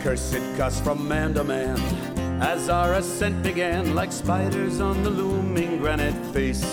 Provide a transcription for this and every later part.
Cursed cuss from man to man, as our ascent began, like spiders on the looming granite face.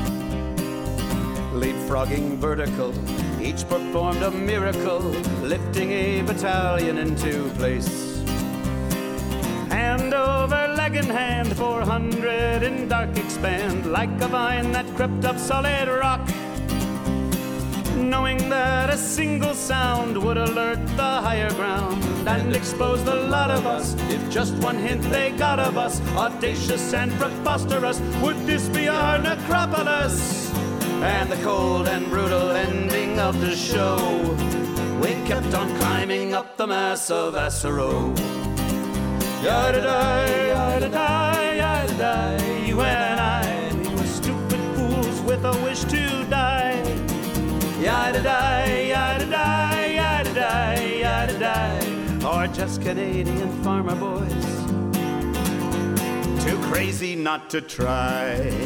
Leapfrogging vertical, each performed a miracle, lifting a battalion into place. Hand over leg in hand, 400 in dark expand, like a vine that crept up solid rock. Knowing that a single sound would alert the higher ground and expose the lot of us, if just one hint they got of us, audacious and preposterous, would this be our necropolis? And the cold and brutal ending of the show, we kept on climbing up the mass of Acero. Yada-die, yada-die, yada-die, you and I, we were stupid fools with a wish to die. Yada-die, yada-die, yada-die, yada-die, or just Canadian farmer boys, too crazy not to try.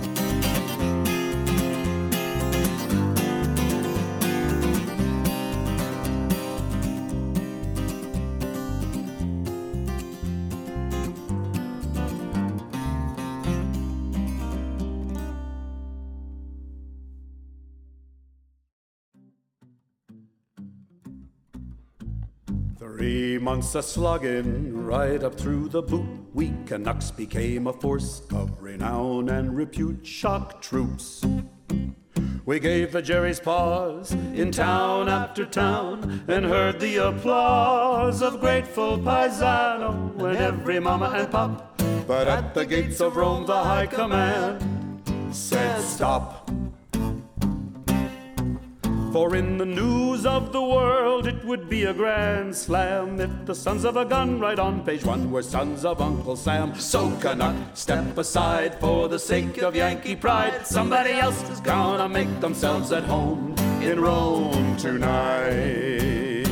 3 months a slugging, right up through the boot, we Canucks became a force of renown and repute. Shock troops, we gave the Jerry's pause in town after town, and heard the applause of grateful paisano and every mama and pop. But at the gates of Rome the high command said stop. For in the news of the world it would be a grand slam if the sons of a gun right on page 1 were sons of Uncle Sam. So Canuck, step aside for the sake of Yankee pride. Somebody else is gonna make themselves at home in Rome tonight.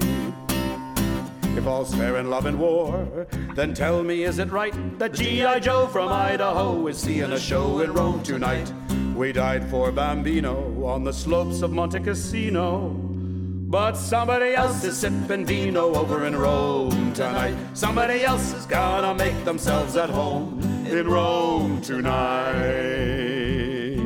If all's fair in love and war, then tell me, is it right that G.I. Joe from Idaho is seeing a show in Rome tonight? We died for Bambino on the slopes of Monte Cassino, but somebody else is sipping vino over in Rome tonight. Somebody else is gonna make themselves at home in Rome tonight.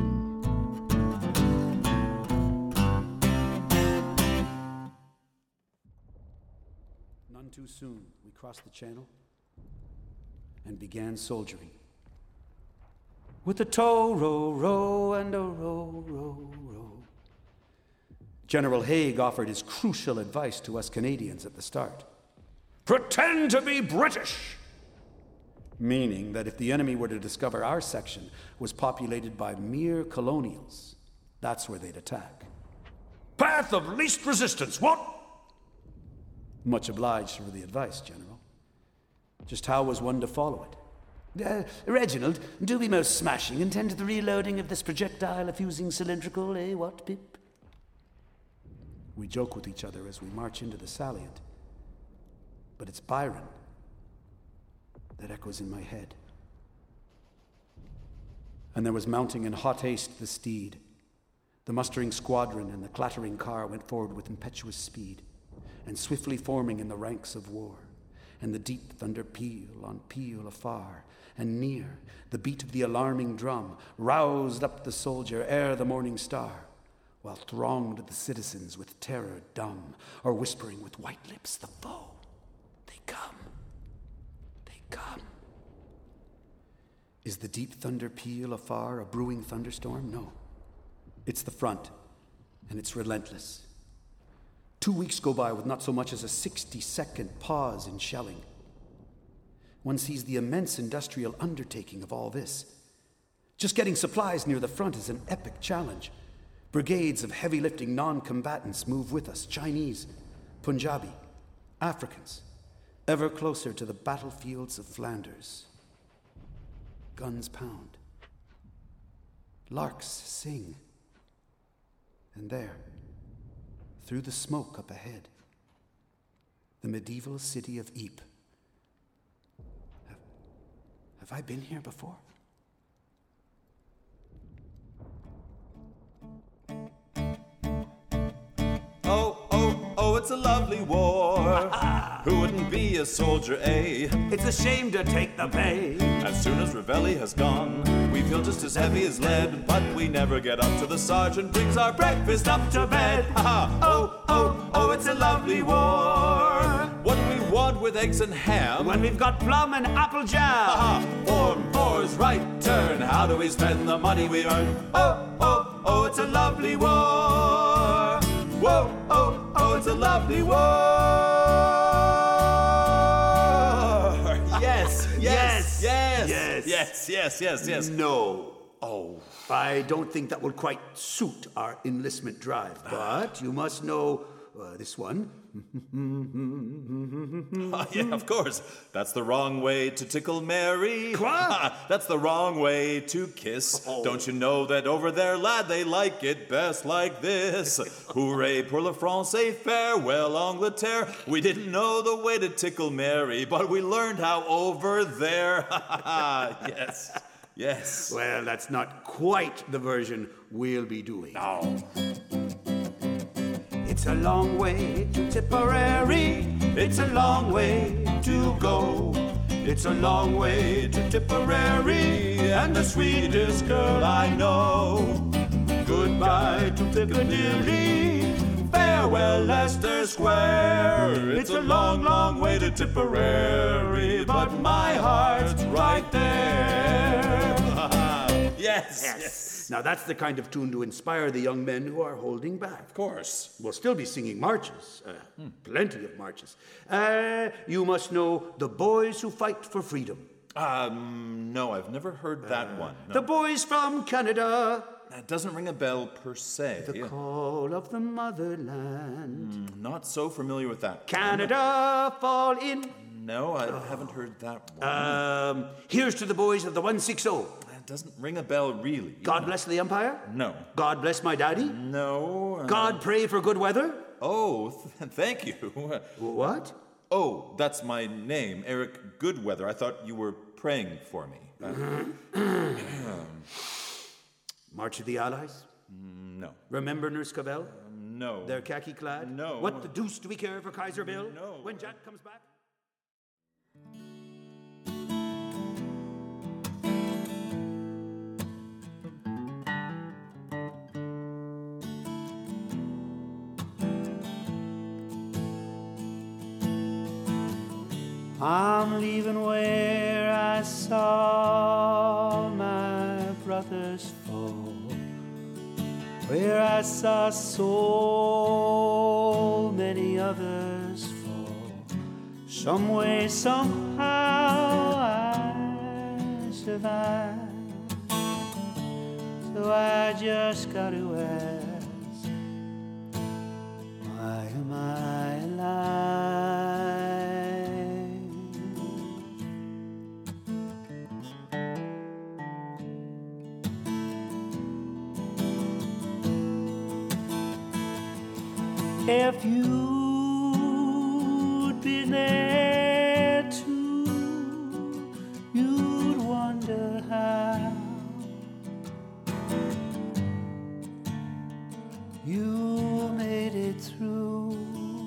None too soon, we crossed the channel and began soldiering. With a tow, row, row, and a row, row, row. General Haig offered his crucial advice to us Canadians at the start. Pretend to be British! Meaning that if the enemy were to discover our section was populated by mere colonials, that's where they'd attack. Path of least resistance, what? Much obliged for the advice, General. Just how was one to follow it? Reginald, do be most smashing and tend to the reloading of this projectile effusing cylindrical, what, Pip? We joke with each other as we march into the salient, but it's Byron that echoes in my head. And there was mounting in hot haste the steed. The mustering squadron and the clattering car went forward with impetuous speed, and swiftly forming in the ranks of war. And the deep thunder peal on peal afar, and near the beat of the alarming drum roused up the soldier ere the morning star, while thronged the citizens with terror dumb, or whispering with white lips the foe. They come, they come. Is the deep thunder peal afar a brewing thunderstorm? No, it's the front, and it's relentless. 2 weeks go by with not so much as a 60-second pause in shelling. One sees the immense industrial undertaking of all this. Just getting supplies near the front is an epic challenge. Brigades of heavy-lifting non-combatants move with us, Chinese, Punjabi, Africans, ever closer to the battlefields of Flanders. Guns pound. Larks sing. And there, through the smoke up ahead, the medieval city of Ypres. Have I been here before? Oh, oh, oh, it's a lovely war. Who wouldn't be a soldier, eh? It's a shame to take the pay. As soon as Reveille has gone, we feel just as heavy as lead, but we never get up till the sergeant brings our breakfast up to bed. Ha ha! Oh, oh, oh, it's a lovely war. What do we want with eggs and ham When we've got plum and apple jam? Ha ha! Form four's right turn. How do we spend the money we earn? Oh, oh, oh, it's a lovely war. Whoa, oh, oh, it's a lovely war. Yes, yes, yes, Yes. yes, yes, yes, yes. No. Oh, I don't think that will quite suit our enlistment drive, but you must know this one. yeah, of course. That's the wrong way to tickle Mary. Quoi? That's the wrong way to kiss. Oh. Don't you know that over there, lad, they like it best like this? Hooray pour le français, farewell Angleterre. We didn't know the way to tickle Mary, but we learned how over there. yes, yes. Well, that's not quite the version we'll be doing. Oh. It's a long way to Tipperary. It's a long way to go. It's a long way to Tipperary, and the sweetest girl I know. Goodbye to Piccadilly. Farewell Leicester Square. It's a long, long way to Tipperary, but my heart's right there. Yes, Yes. yes. Now that's the kind of tune to inspire the young men who are holding back. Of course. We'll still be singing marches, plenty of marches. You must know The Boys Who Fight for Freedom. No, I've never heard that one. No. The boys from Canada. That doesn't ring a bell per se. The call of the motherland. Not so familiar with that. Canada, fall in. No, I haven't heard that one. Here's to the boys of the 160. That doesn't ring a bell really. God bless the Empire. No. God bless my daddy. No. God pray for good weather. Oh, thank you. What? Oh, that's my name, Eric Goodweather. I thought you were praying for me. March of the Allies. No. Remember Nurse Cavell? No. They're khaki clad? No. What the deuce do we care for Kaiser Bill? No. When Jack comes back? I'm leaving where I saw my brothers fall, where I saw so many others fall. Some way, somehow I survived. So I just got to ask, why am I alive? If you'd been there too, you'd wonder how you made it through.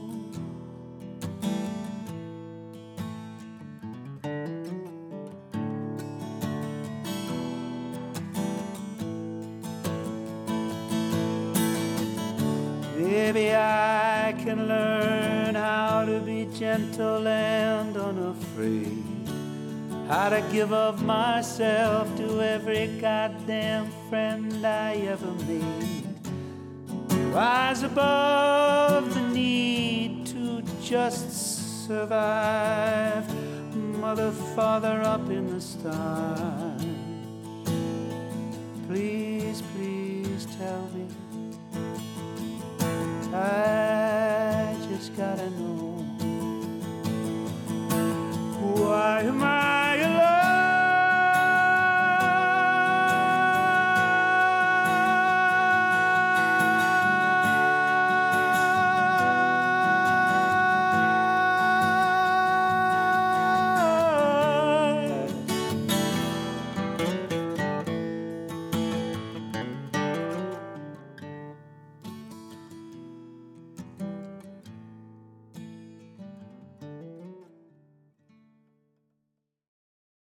Maybe I can learn how to be gentle and unafraid, how to give of myself to every goddamn friend I ever made, rise above the need to just survive. Mother, Father up in the stars,